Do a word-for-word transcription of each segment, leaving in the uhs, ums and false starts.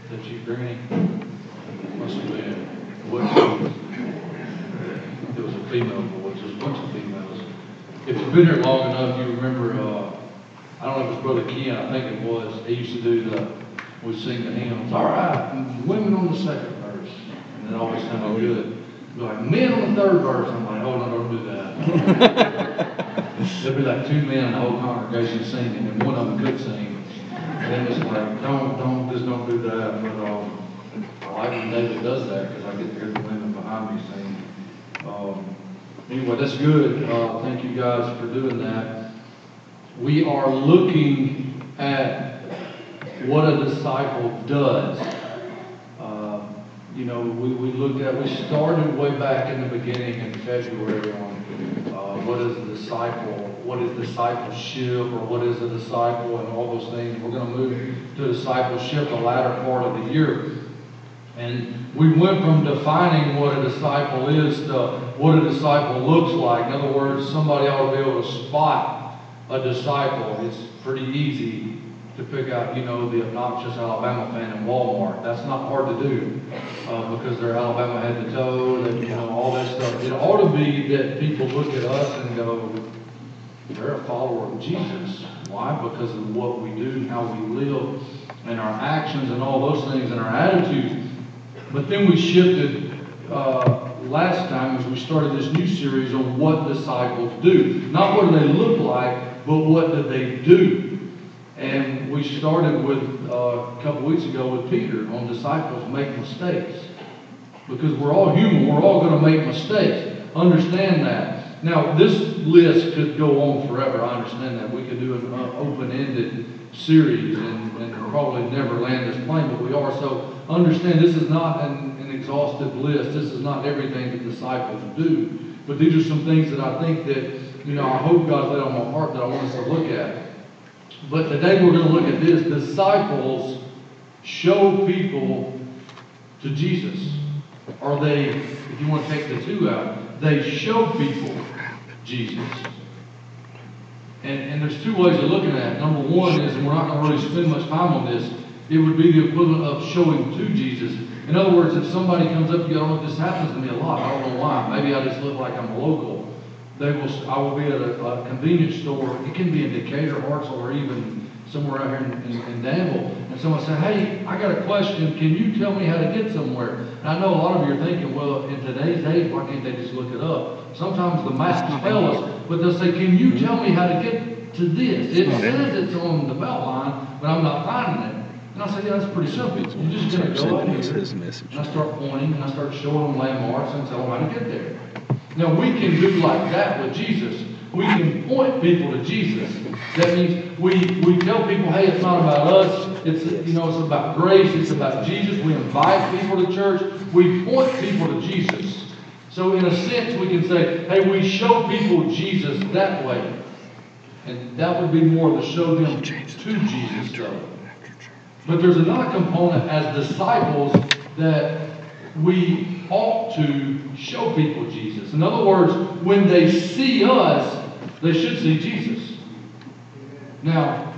that Chief Granny? Must have been. What, there was a female voice. There's a bunch of females. If you've been here long enough, you remember, uh, I don't know if it was Brother Ken, I think it was. He used to do the, we sing the hymns, all right, and women on the second verse. And it always sounded good. Be like, men on the third verse. I'm like, oh, no, don't do that. There'd be like two men in the whole congregation singing, and one of them could sing. And then it's like, don't, don't, just don't do that. But um, I like when David does that, because I get to hear the women behind me sing. Um, anyway, that's good. Uh, thank you guys for doing that. We are looking at what a disciple does. Uh, you know, we, we looked at, we started way back in the beginning in February on uh, what is a disciple, what is discipleship, or what is a disciple, and all those things. We're going to move to discipleship the latter part of the year. And we went from defining what a disciple is to what a disciple looks like. In other words, somebody ought to be able to spot a disciple. It's pretty easy to pick out, you know, the obnoxious Alabama fan in Walmart. That's not hard to do uh, because they're Alabama head to toe, and, you know, all that stuff. It ought to be that people look at us and go, they're a follower of Jesus. Why? Because of what we do and how we live and our actions and all those things and our attitudes. But then we shifted uh, last time as we started this new series on what disciples do. Not what do they look like, but what do they do? And we started with, uh, a couple weeks ago with Peter on disciples make mistakes. Because we're all human, we're all going to make mistakes. Understand that. Now, this list could go on forever, I understand that. We could do an uh, open-ended series and, and probably never land this plane, but we are. So understand this is not an, an exhaustive list. This is not everything that disciples do. But these are some things that I think that, you know, I hope God's laid on my heart that I want us to look at. But today we're going to look at this. Disciples show people to Jesus. Or they, if you want to take the two out, they show people Jesus. And, and there's two ways of looking at it. Number one is, and we're not going to really spend much time on this, it would be the equivalent of showing to Jesus. In other words, if somebody comes up to you, I don't know if this happens to me a lot, I don't know why, maybe I just look like I'm a local. They will, I will be at a, a convenience store, it can be in Decatur, Hartselle, or even somewhere out here in, in, in Danville, and someone say, hey, I got a question, can you tell me how to get somewhere? And I know a lot of you are thinking, well, in today's age, why can't they just look it up? Sometimes the maps tell us, but they'll say, can you tell me how to get to this? It says it's on the belt line, but I'm not finding it. And I say, yeah, that's pretty simple. You're just going to go up here, and I start pointing, and I start showing them landmarks and tell them how to get there. Now, we can do like that with Jesus. We can point people to Jesus. That means we, we tell people, hey, it's not about us. It's, you know, it's about grace. It's about Jesus. We invite people to church. We point people to Jesus. So in a sense, we can say, hey, we show people Jesus that way. And that would be more to show them to Jesus. But there's another component as disciples that we ought to show people Jesus. In other words, when they see us, they should see Jesus. Now,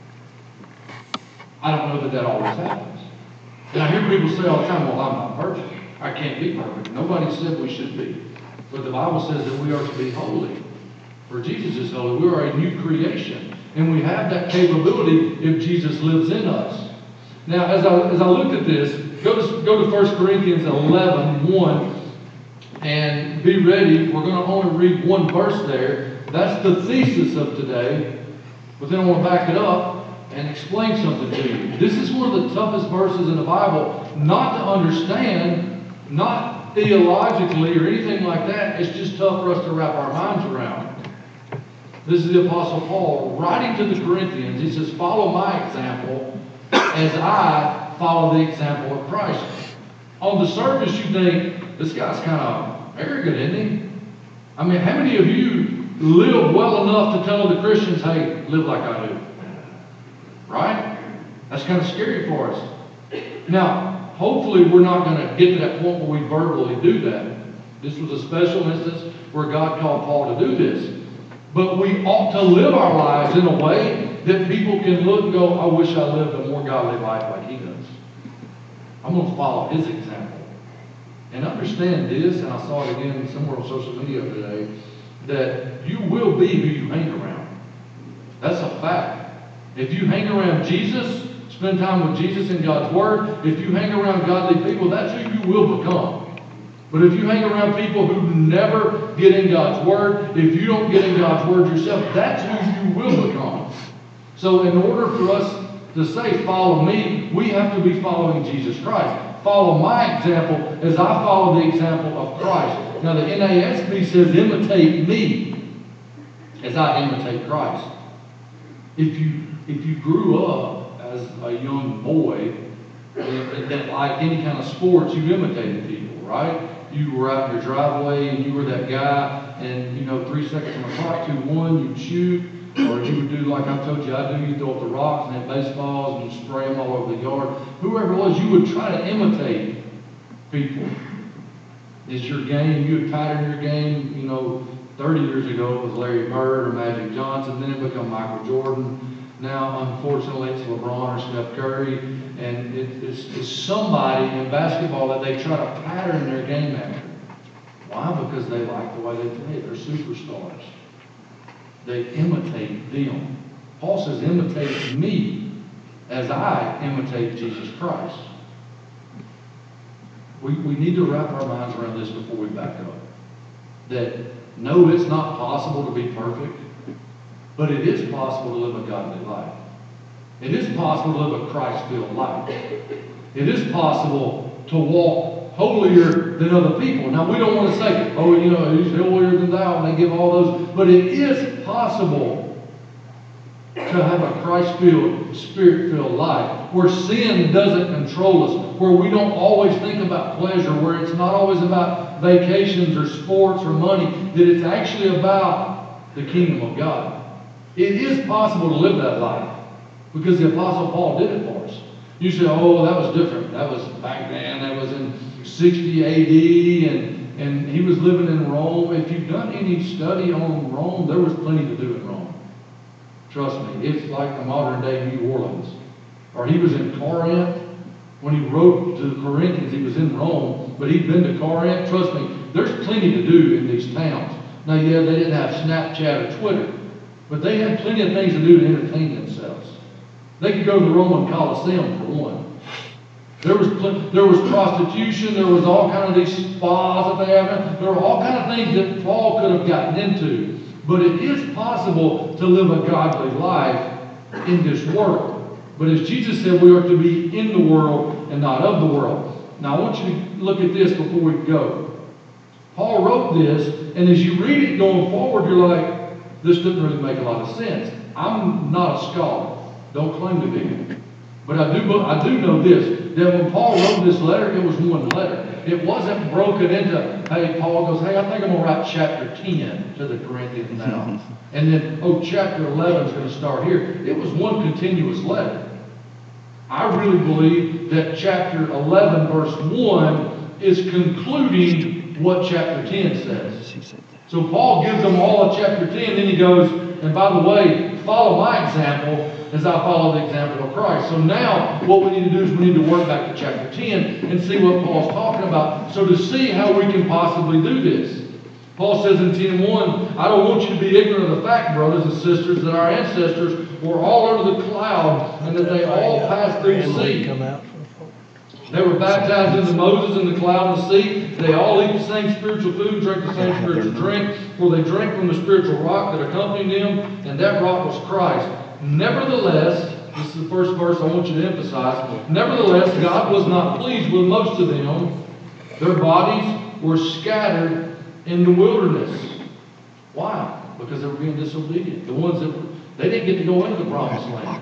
I don't know that that always happens. And I hear people say all the time, well, I'm not perfect. I can't be perfect. Nobody said we should be. But the Bible says that we are to be holy. For Jesus is holy. We are a new creation. And we have that capability if Jesus lives in us. Now, as I, as I looked at this, go to, go to First Corinthians eleven, one, and be ready. We're going to only read one verse there. That's the thesis of today. But then I want to back it up and explain something to you. This is one of the toughest verses in the Bible, not to understand, not theologically or anything like that. It's just tough for us to wrap our minds around. This is the Apostle Paul writing to the Corinthians. He says, follow my example as I follow the example of Christ. On the surface, you think, this guy's kind of arrogant, isn't he? I mean, how many of you live well enough to tell the Christians, hey, live like I do? Right? That's kind of scary for us. Now, hopefully we're not going to get to that point where we verbally do that. This was a special instance where God called Paul to do this. But we ought to live our lives in a way that people can look and go, I wish I lived a more godly life like he does. I'm going to follow his example. And understand this, and I saw it again somewhere on social media today, that you will be who you hang around. That's a fact. If you hang around Jesus, spend time with Jesus in God's Word, if you hang around godly people, that's who you will become. But if you hang around people who never get in God's Word, if you don't get in God's Word yourself, that's who you will become. So in order for us to say, follow me, we have to be following Jesus Christ. Follow my example as I follow the example of Christ. Now the N A S B says, imitate me as I imitate Christ. If you, if you grew up as a young boy that liked any kind of sports, you imitated people, right? You were out in your driveway and you were that guy, and you know, three seconds on the clock, two, one, you'd shoot, or you would do like I told you I do, you throw up the rocks and have baseballs and you spray them all over the yard. Whoever it was, you would try to imitate people. Is your game, you would pattern your game, you know, thirty years ago it was Larry Bird or Magic Johnson, then it became Michael Jordan. Now, unfortunately, it's LeBron or Steph Curry, and it, it's, it's somebody in basketball that they try to pattern their game after. Why? Because they like the way they play. They're superstars. They imitate them. Paul says, imitate me as I imitate Jesus Christ. We, we need to wrap our minds around this before we back up. That, no, it's not possible to be perfect. But it is possible to live a godly life. It is possible to live a Christ-filled life. It is possible to walk holier than other people. Now, we don't want to say, oh, you know, he's holier than thou, and they give all those. But it is possible to have a Christ-filled, Spirit-filled life where sin doesn't control us, where we don't always think about pleasure, where it's not always about vacations or sports or money, that it's actually about the kingdom of God. It is possible to live that life because the Apostle Paul did it for us. You say, oh, that was different. That was back then. That was in sixty A D and, and he was living in Rome. If you've done any study on Rome, there was plenty to do in Rome. Trust me. It's like the modern day New Orleans. Or he was in Corinth. When he wrote to the Corinthians, he was in Rome, but he'd been to Corinth. Trust me, there's plenty to do in these towns. Now, yeah, they didn't have Snapchat or Twitter, but they had plenty of things to do to entertain themselves. They could go to the Roman Colosseum for one. There was there was prostitution. There was all kind of these spas that they have. There were all kind of things that Paul could have gotten into. But it is possible to live a godly life in this world. But as Jesus said, we are to be in the world and not of the world. Now I want you to look at this before we go. Paul wrote this, and as you read it going forward, you're like, this didn't really make a lot of sense. I'm not a scholar. Don't claim to be. But I do, I do know this, that when Paul wrote this letter, it was one letter. It wasn't broken into, hey, Paul goes, hey, I think I'm going to write chapter ten to the Corinthians now. And then, oh, chapter eleven is going to start here. It was one continuous letter. I really believe that chapter eleven, verse one, is concluding what chapter ten says. So Paul gives them all a chapter ten, then he goes, and by the way, follow my example as I follow the example of Christ. So now what we need to do is we need to work back to chapter ten and see what Paul's talking about. So to see how we can possibly do this. Paul says in ten one, I don't want you to be ignorant of the fact, brothers and sisters, that our ancestors were all under the cloud and that they all passed through the sea. They were baptized into Moses in the cloud and the sea. They all eat the same spiritual food, drink the same spiritual drink, for they drank from the spiritual rock that accompanied them, and that rock was Christ. Nevertheless, this is the first verse I want you to emphasize. Nevertheless, God was not pleased with most of them. Their bodies were scattered in the wilderness. Why? Because they were being disobedient. The ones that were, they didn't get to go into the promised land.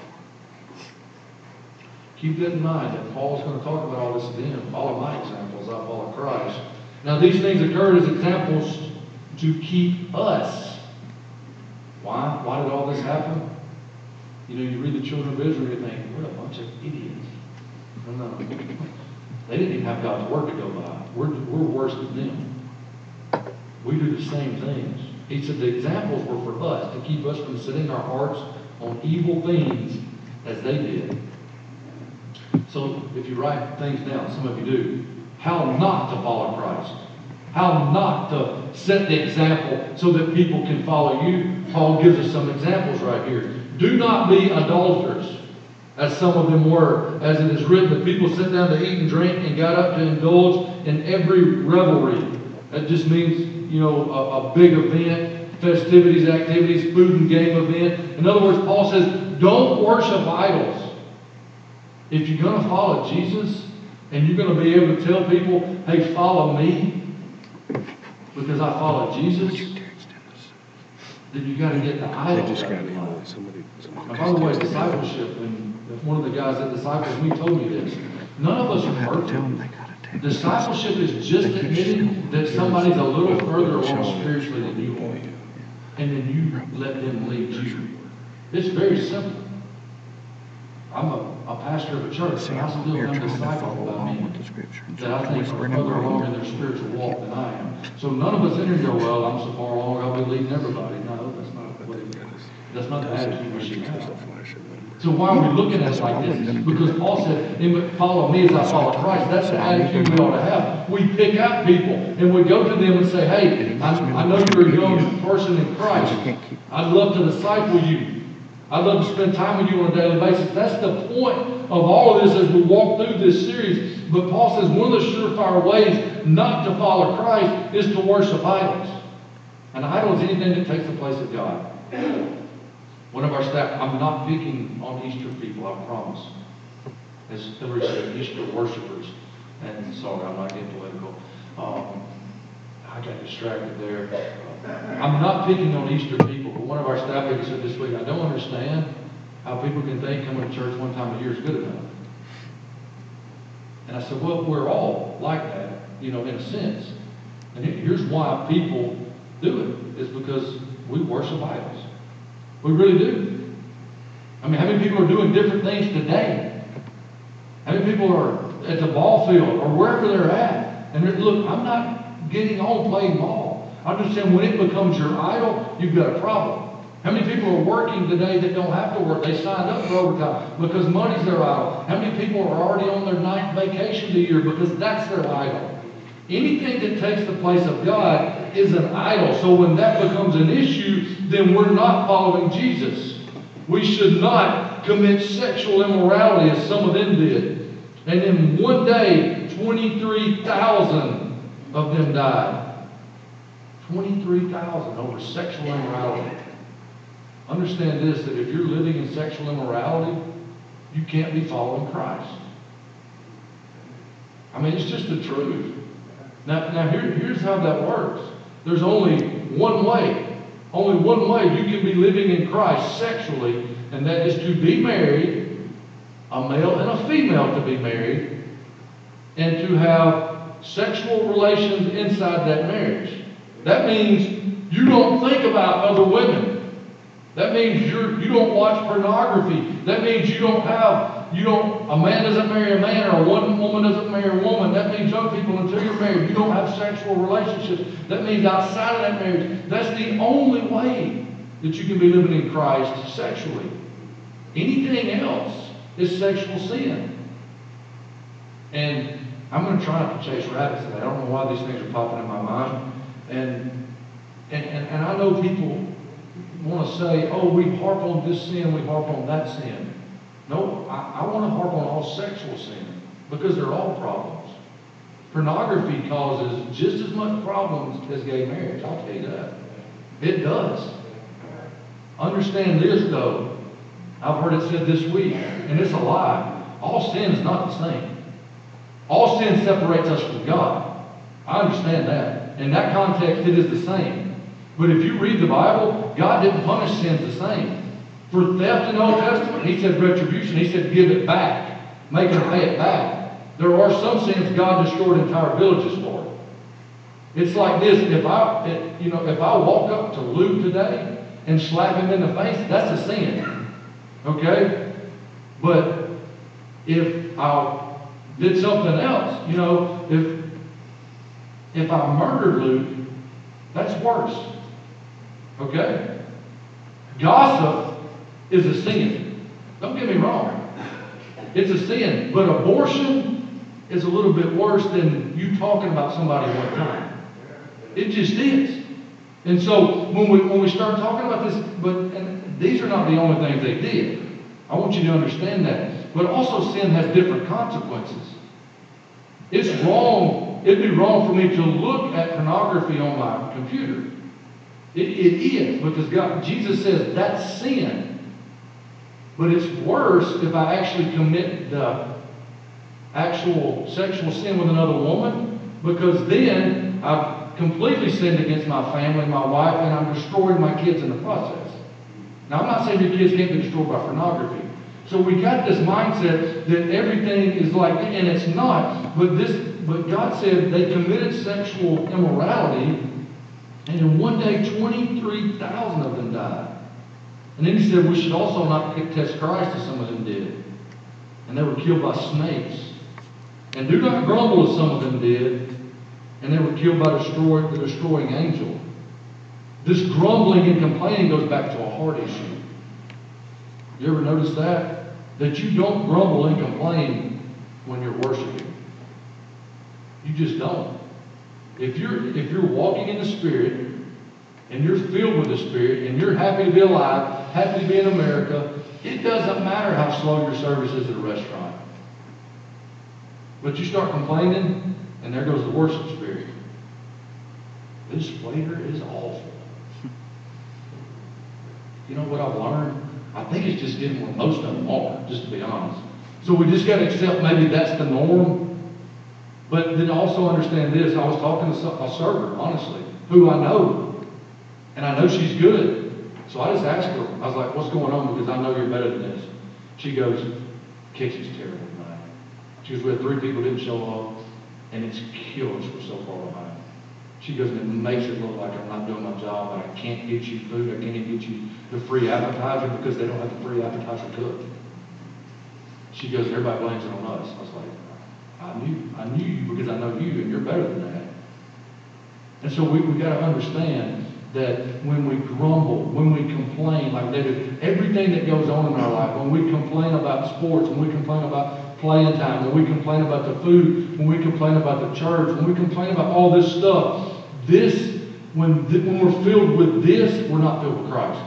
Keep that in mind that Paul's going to talk about all this again. Follow my examples, I follow Christ. Now these things occurred as examples to keep us. Why? Why did all this happen? You know, you read the children of Israel, you think, what a bunch of idiots. No, no. They didn't even have God's word to go by. We're, we're worse than them. We do the same things. He said the examples were for us, to keep us from setting our hearts on evil things as they did. So if you write things down, some of you do, how not to follow Christ. How not to set the example so that people can follow you. Paul gives us some examples right here. Do not be adulterers, as some of them were. As it is written, the people sat down to eat and drink and got up to indulge in every revelry. That just means, you know, a, a big event, festivities, activities, food and game event. In other words, Paul says, don't worship idols. If you're going to follow Jesus, and you're going to be able to tell people, hey, follow me, because I follow Jesus, then you got to get the idol. Now, by the way, discipleship, and one of the guys that disciples me told me this. None of us are perfect. Discipleship is just admitting that somebody's a little further along spiritually than you are, and then you let them lead you. It's very simple. I'm a, a pastor of a church, and I still have disciples by me that I think are further along in their spiritual walk than I am. So none of us enter and go, well, I'm so far along, I'll be leading everybody. No, that's not what it is. That's not the attitude we should have. So why are we looking at it like this? Because Paul said, follow me as I follow Christ. That's the attitude we ought to have. We pick out people, and we go to them and say, hey, I, I know you're a young person in Christ. I'd love to disciple you. I'd love to spend time with you on a daily basis. That's the point of all of this as we walk through this series. But Paul says one of the surefire ways not to follow Christ is to worship idols. An idol is anything that takes the place of God. One of our staff, I'm not picking on Easter people, I promise. As Hillary said, Easter worshipers. And sorry, I'm not getting political. Um, I got distracted there. I'm not picking on Easter people, but one of our staff members said this week, I don't understand how people can think coming to church one time a year is good enough. And I said, well, we're all like that, you know, in a sense. And here's why people do it, is because we worship idols. We really do. I mean, how many people are doing different things today? How many people are at the ball field or wherever they're at? And they're, look, I'm not getting on playing ball. I'm just saying when it becomes your idol, you've got a problem. How many people are working today that don't have to work? They signed up for overtime because money's their idol. How many people are already on their ninth vacation of the year because that's their idol? Anything that takes the place of God is an idol. So when that becomes an issue, then we're not following Jesus. We should not commit sexual immorality as some of them did. And in one day, twenty-three thousand of them died. twenty-three thousand over sexual immorality. Understand this, that if you're living in sexual immorality, you can't be following Christ. I mean, it's just the truth. Now, now here, here's how that works. There's only one way. Only one way you can be living in Christ sexually, and that is to be married, a male and a female to be married, and to have sexual relations inside that marriage. That means you don't think about other women. That means you're, you don't watch pornography. That means you don't have, you don't, a man doesn't marry a man or a one woman doesn't marry a woman. That means young people, until you're married, you don't have sexual relationships. That means outside of that marriage, that's the only way that you can be living in Christ sexually. Anything else is sexual sin. And I'm going to try not to chase rabbits today. I don't know why these things are popping in my mind. And, and, and, and I know people want to say, oh, we harp on this sin, we harp on that sin. No, I, I want to harp on all sexual sin because they're all problems. Pornography causes just as much problems as gay marriage, I'll tell you that. It does. Understand this, though. I've heard it said this week, and it's a lie. All sin is not the same. All sin separates us from God. I understand that. In that context, it is the same. But if you read the Bible, God didn't punish sins the same. For theft in the Old Testament, He said retribution. He said give it back. Make them pay it back. There are some sins God destroyed entire villages for. It's like this. If I, it, you know, if I walk up to Luke today and slap him in the face, that's a sin. Okay? But if I did something else, you know, if if I murdered Luke, that's worse. Okay? Gossip is a sin. Don't get me wrong. It's a sin. But abortion is a little bit worse than you talking about somebody one time. It just is. And so when we when we start talking about this, but and these are not the only things they did. I want you to understand that. But also sin has different consequences. It's wrong. It'd be wrong for me to look at pornography on my computer. It, it is, because God, Jesus says that's sin. But it's worse if I actually commit the actual sexual sin with another woman, because then I've completely sinned against my family, my wife, and I'm destroying my kids in the process. Now, I'm not saying your kids can't be destroyed by pornography. So we got this mindset that everything is like, and it's not. But this, but God said they committed sexual immorality, and in one day, twenty-three thousand of them died. And then he said we should also not test Christ, as some of them did. And they were killed by snakes. And do not grumble, as some of them did. And they were killed by destroy, the destroying angel. This grumbling and complaining goes back to a heart issue. You ever notice that? That you don't grumble and complain when you're worshiping. You just don't. If you're, if you're walking in the Spirit, and you're filled with the Spirit, and you're happy to be alive, happy to be in America, it doesn't matter how slow your service is at a restaurant. But you start complaining, and there goes the worship spirit. This waiter is awful. You know what I've learned? I think it's just getting what most of them are, just to be honest. So we just got to accept maybe that's the norm. But then also understand this. I was talking to a server, honestly, who I know. And I know she's good. So I just asked her. I was like, what's going on? Because I know you're better than this. She goes, kitchen's terrible tonight. She goes, we had three people didn't show up. And it's killed us. We're so far behind. She goes, and it makes it look like I'm not doing my job, and I can't get you food. I can't even get you the free appetizer because they don't have the free appetizer cooked. She goes, everybody blames it on us. I was like, I knew, I knew you because I know you, and you're better than that. And so we we got to understand that when we grumble, when we complain, like they do, everything that goes on in our life, when we complain about sports, when we complain about playing time, when we complain about the food, when we complain about the church, when we complain about all this stuff, this, when, when we're filled with this, we're not filled with Christ.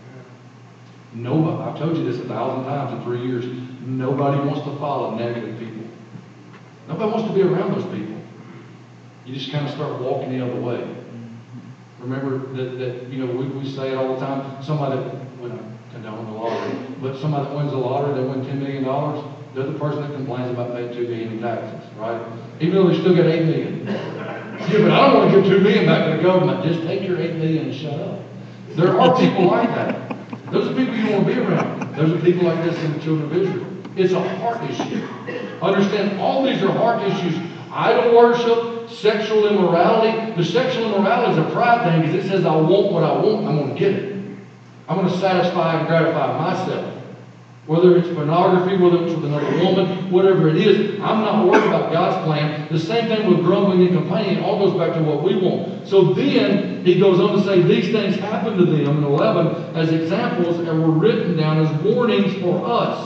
Nobody, I've told you this a thousand times in three years, nobody wants to follow negative people. Nobody wants to be around those people. You just kind of start walking the other way. Remember that, that you know, we, we say it all the time, somebody that, when I condone the lottery, but somebody that wins the lottery, they win ten million dollars, they're the person that complains about paying two million dollars in taxes, right? Even though they still got eight million dollars. Yeah, but I don't want to give two million dollars back to the government. Just take your eight million dollars and shut up. There are people like that. Those are people you don't want to be around. Those are people like this in the children of Israel. It's a heart issue. Understand, all these are heart issues. Idol worship, sexual immorality. The sexual immorality is a pride thing because it says I want what I want, I'm going to get it. I'm going to satisfy and gratify myself. Whether it's pornography, whether it's with another woman, whatever it is, I'm not worried about God's plan. The same thing with grumbling and complaining. It all goes back to what we want. So then he goes on to say these things happened to them in eleven as examples and were written down as warnings for us,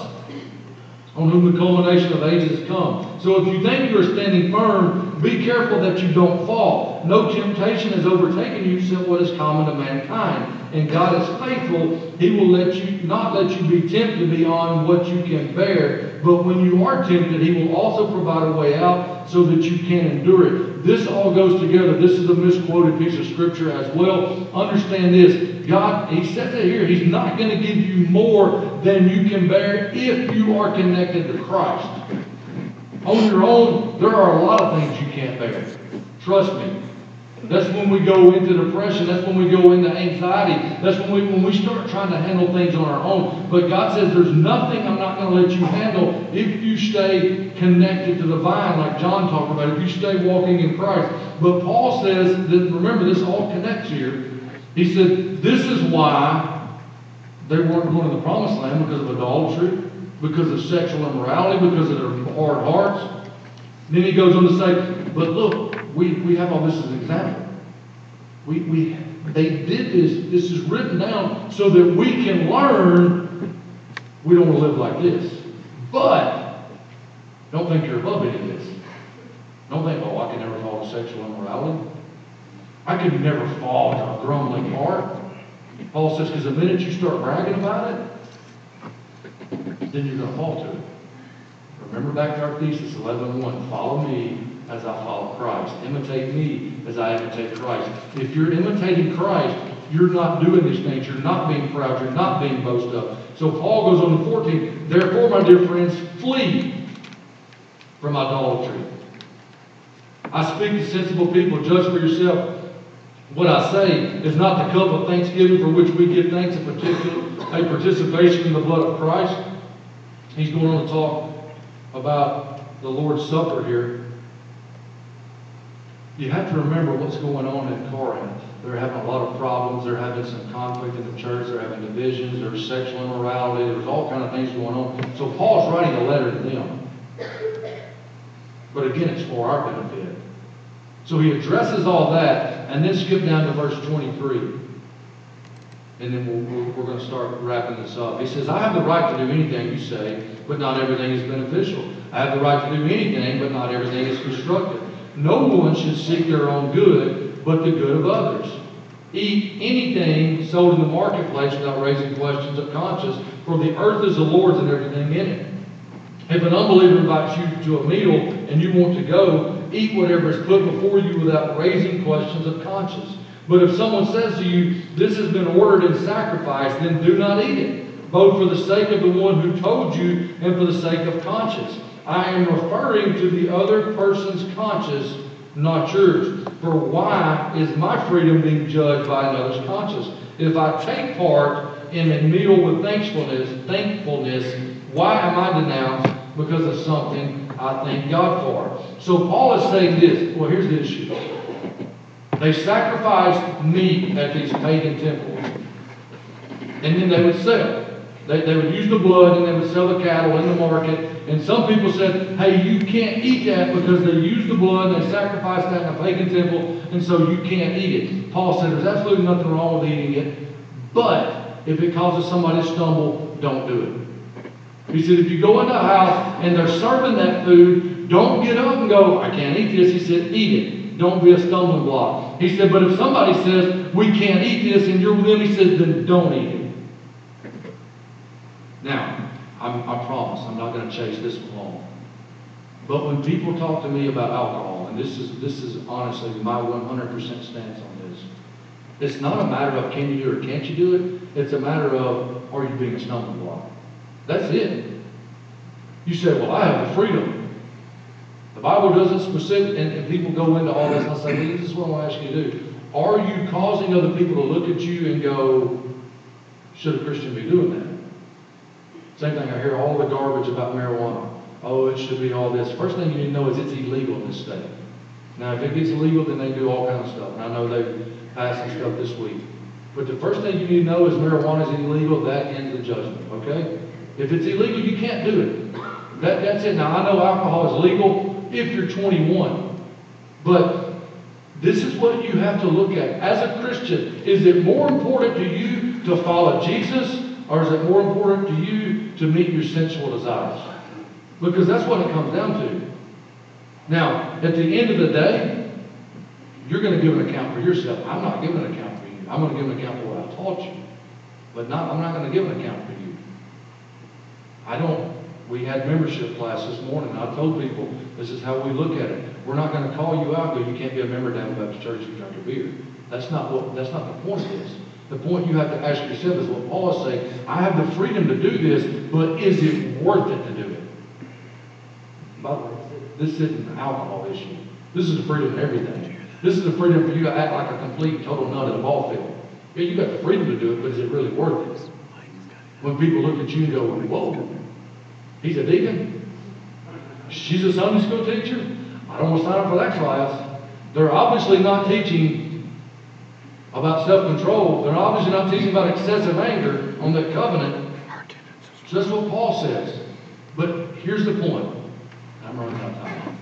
on whom the culmination of ages has come. So if you think you are standing firm, be careful that you don't fall. No temptation has overtaken you except what is common to mankind. And God is faithful. He will let you not let you be tempted beyond what you can bear. But when you are tempted, He will also provide a way out so that you can endure it. This all goes together. This is a misquoted piece of scripture as well. Understand this. God, He says it here, He's not going to give you more than you can bear if you are connected to Christ. On your own, there are a lot of things you can't bear. Trust me. That's when we go into depression. That's when we go into anxiety. That's when we when we start trying to handle things on our own. But God says there's nothing I'm not going to let you handle if you stay connected to the vine, like John talked about, if you stay walking in Christ. But Paul says that, remember, this all connects here. He said, this is why they weren't going to the promised land, because of adultery, because of sexual immorality, because of their hard hearts. Then he goes on to say, but look, we, we have all this as an example. We, we, they did this. This is written down so that we can learn we don't want to live like this. But Don't think you're above any of this. Don't think, oh, I can never fall to sexual immorality. I could never fall to a grumbling heart. Paul says, because the minute you start bragging about it, then you're going to fall to it. Remember back to our thesis, eleven one. Follow me as I follow Christ. Imitate me as I imitate Christ. If you're imitating Christ, you're not doing these things. You're not being proud. You're not being boast of. So Paul goes on to fourteen. Therefore, my dear friends, flee from idolatry. I speak to sensible people. Judge for yourself. What I say is not the cup of thanksgiving for which we give thanks, in particular, a participation in the blood of Christ. He's going on to talk about the Lord's Supper here. You have to remember what's going on in Corinth. They're having a lot of problems. They're having some conflict in the church. They're having divisions. There's sexual immorality. There's all kind of things going on. So Paul's writing a letter to them. But again, it's for our benefit. So he addresses all that, and then skip down to verse twenty-three. And then we'll, we're, we're going to start wrapping this up. He says, I have the right to do anything you say, but not everything is beneficial. I have the right to do anything, but not everything is constructive. No one should seek their own good, but the good of others. Eat anything sold in the marketplace without raising questions of conscience, for the earth is the Lord's and everything in it. If an unbeliever invites you to a meal and you want to go, eat whatever is put before you without raising questions of conscience. But if someone says to you, this has been ordered in sacrifice, then do not eat it, both for the sake of the one who told you and for the sake of conscience. I am referring to the other person's conscience, not yours. For why is my freedom being judged by another's conscience? If I take part in a meal with thankfulness, thankfulness, why am I denounced because of something I thank God for? So Paul is saying this. Well, here's the issue. They sacrificed meat at these pagan temples. And then they would sell. They, they would use the blood and they would sell the cattle in the market. And some people said, hey, you can't eat that because they used the blood and they sacrificed that in a pagan temple, and so you can't eat it. Paul said there's absolutely nothing wrong with eating it, but if it causes somebody to stumble, don't do it. He said, if you go into a house and they're serving that food, don't get up and go, I can't eat this. He said, eat it. Don't be a stumbling block. He said, but if somebody says, we can't eat this, and you're with them, he says, then don't eat it. Now, I'm, I promise, I'm not going to chase this one long. But when people talk to me about alcohol, and this is this is honestly my one hundred percent stance on this, it's not a matter of can you do it or can't you do it. It's a matter of, are you being a stumbling block? That's it. You say, well, I have the freedom. The Bible doesn't specific, and, and people go into all this, and I say, well, this is what I want to ask you to do. Are you causing other people to look at you and go, should a Christian be doing that? Same thing, I hear all the garbage about marijuana. Oh, it should be all this. First thing you need to know is it's illegal in this state. Now, if it gets illegal, then they do all kinds of stuff. And I know they've passed some stuff this week. But the first thing you need to know is marijuana is illegal. That ends the judgment, okay? If it's illegal, you can't do it. That, that's it. Now, I know alcohol is legal if you're twenty-one. But this is what you have to look at. As a Christian, is it more important to you to follow Jesus, or is it more important to you to meet your sensual desires? Because that's what it comes down to. Now, at the end of the day, you're going to give an account for yourself. I'm not giving an account for you. I'm going to give an account for what I taught you. But not, I'm not going to give an account for you. I don't, we had membership class this morning, and I told people, this is how we look at it. We're not going to call you out because you can't be a member down at Baptist Church if you drink a beer. That's not what, that's not the point of this. The point you have to ask yourself is what Paul is saying. I have the freedom to do this, but is it worth it to do it? By the way, this isn't an alcohol issue. This is the freedom of everything. This is the freedom for you to act like a complete, total nut at a ball field. Yeah, you got the freedom to do it, but is it really worth it? When people look at you and go, whoa, he's a deacon? She's a Sunday school teacher? I don't want to sign up for that class. They're obviously not teaching about self-control. They're obviously not teaching about excessive anger on that covenant. So that's what Paul says. But here's the point. I'm running out of time.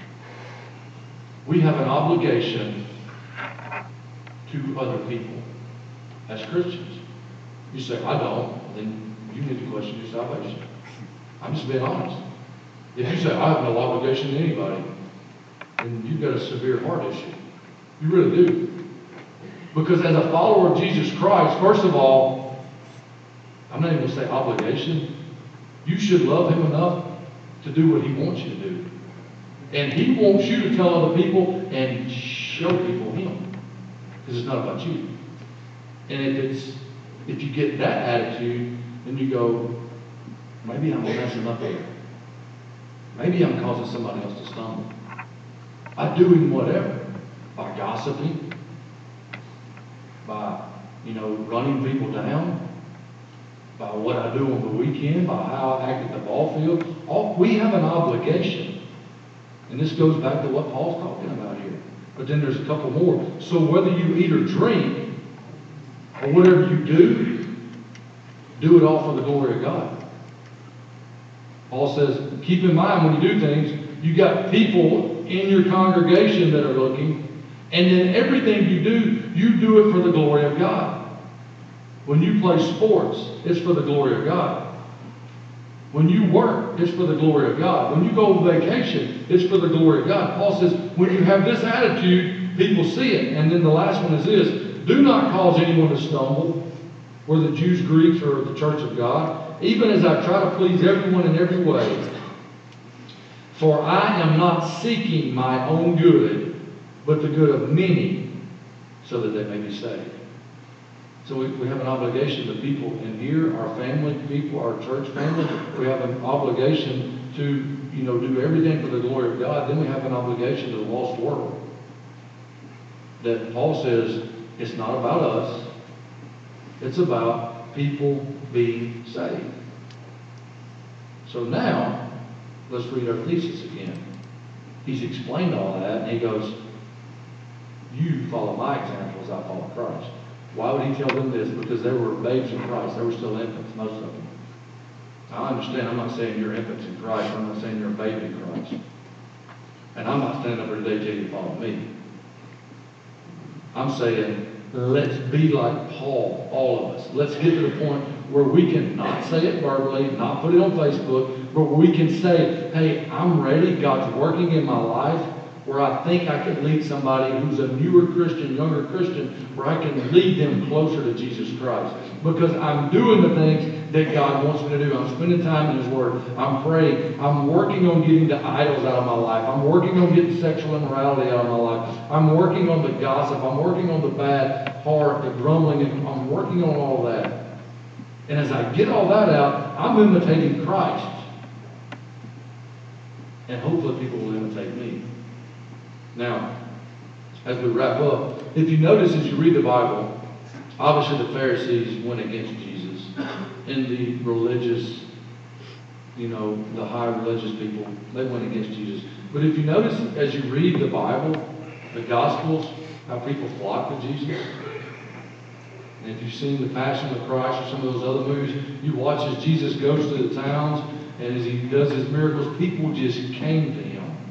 We have an obligation to other people as Christians. You say, I don't. Then you need to question your salvation. I'm just being honest. If you say, I have no obligation to anybody, then you've got a severe heart issue. You really do. Because as a follower of Jesus Christ, first of all, I'm not even going to say obligation. You should love him enough to do what he wants you to do. And he wants you to tell other people and show people him. Because it's not about you. And if it's if you get that attitude, then you go, maybe I'm messing up here. Maybe I'm causing somebody else to stumble. By doing whatever. By gossiping. By, you know, running people down. By what I do on the weekend. By how I act at the ball field. All, we have an obligation. And this goes back to what Paul's talking about here. But then there's a couple more. So whether you eat or drink, or whatever you do, do it all for the glory of God. Paul says, keep in mind when you do things, you got people in your congregation that are looking, and then everything you do, you do it for the glory of God. When you play sports, it's for the glory of God. When you work, it's for the glory of God. When you go on vacation, it's for the glory of God. Paul says, when you have this attitude, people see it. And then the last one is this, do not cause anyone to stumble, whether Jews, Greeks, or the church of God, even as I try to please everyone in every way. For I am not seeking my own good, but the good of many, so that they may be saved. So we, we have an obligation to people in here, our family people, our church family. We have an obligation to, you know, do everything for the glory of God. Then we have an obligation to the lost world. That Paul says, it's not about us. It's about people being saved. So now, let's read our thesis again. He's explained all that, and he goes, you follow my example as I follow Christ. Why would he tell them this? Because they were babes in Christ. They were still infants, most of them. Now, I understand. I'm not saying you're infants in Christ. I'm not saying you're a baby in Christ. And I'm not standing up here today telling you to follow me. I'm saying, let's be like Paul, all of us. Let's get to the point where we can not say it verbally, not put it on Facebook, but where we can say, hey, I'm ready. God's working in my life where I think I can lead somebody who's a newer Christian, younger Christian, where I can lead them closer to Jesus Christ. Because I'm doing the things that God wants me to do. I'm spending time in his word. I'm praying. I'm working on getting the idols out of my life. I'm working on getting sexual immorality out of my life. I'm working on the gossip. I'm working on the bad heart, the grumbling. And I'm working on all that. And as I get all that out, I'm imitating Christ. And hopefully people will imitate me. Now, as we wrap up, if you notice as you read the Bible, obviously the Pharisees went against Jesus. And the religious, you know, the high religious people, they went against Jesus. But if you notice as you read the Bible, the Gospels, how people flock to Jesus. And if you've seen The Passion of Christ or some of those other movies, you watch as Jesus goes to the towns and as he does his miracles, people just came to him.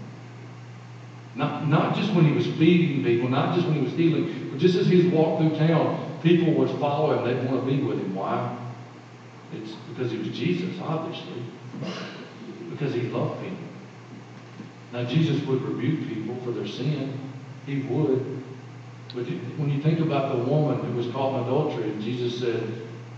Not, not just when he was feeding people, not just when he was healing, but just as he was walking through town, people would follow him. They'd want to be with him. Why? It's because he was Jesus, obviously. Because he loved people. Now, Jesus would rebuke people for their sin. He would. But when you think about the woman who was caught in adultery, and Jesus said,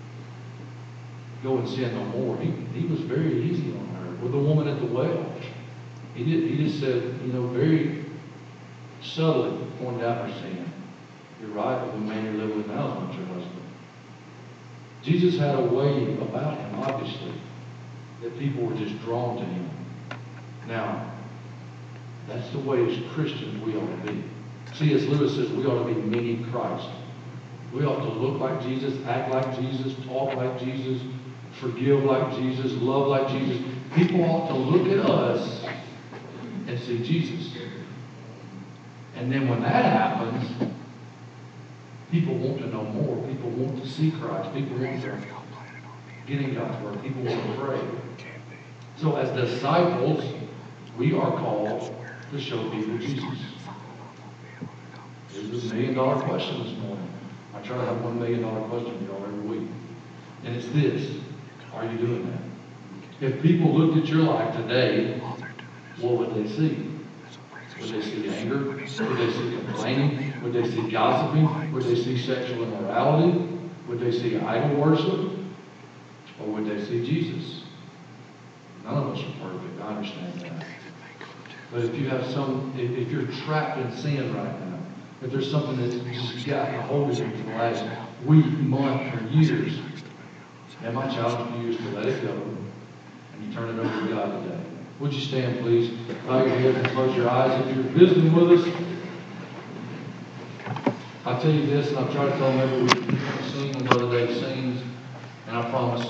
go and sin no more, he, he was very easy on her. With the woman at the well, he, did, he just said, you know, very subtly pointed out her sin. You're right, but the man you're living with now is not your husband. Jesus had a way about him, obviously, that people were just drawn to him. Now, that's the way as Christians we ought to be. C S Lewis says we ought to be mini Christ. We ought to look like Jesus, act like Jesus, talk like Jesus, forgive like Jesus, love like Jesus. People ought to look at us and see Jesus. And then when that happens, people want to know more. People want to see Christ. People want to get in God's word. People want to pray. So as disciples, we are called to show people Jesus. This is a million dollar question this morning. I try to have one million dollar question for y'all every week. And it's this. Are you doing that? If people looked at your life today, what would they see? Would they see anger? Would they see complaining? Would they see gossiping? Would they see sexual immorality? Would they see idol worship? Or would they see Jesus? None of us are perfect, I understand that. But if you have some, if, if you're trapped in sin right now, if there's something that's just got a hold of you for the last week, month, or years, and my challenge to you is to let it go, and you turn it over to God today. Would you stand, please? Bow your head and close your eyes. If you're visiting with us, I'll tell you this, and I've tried to tell them every week, you can sing when Brother Dave sings, and I promise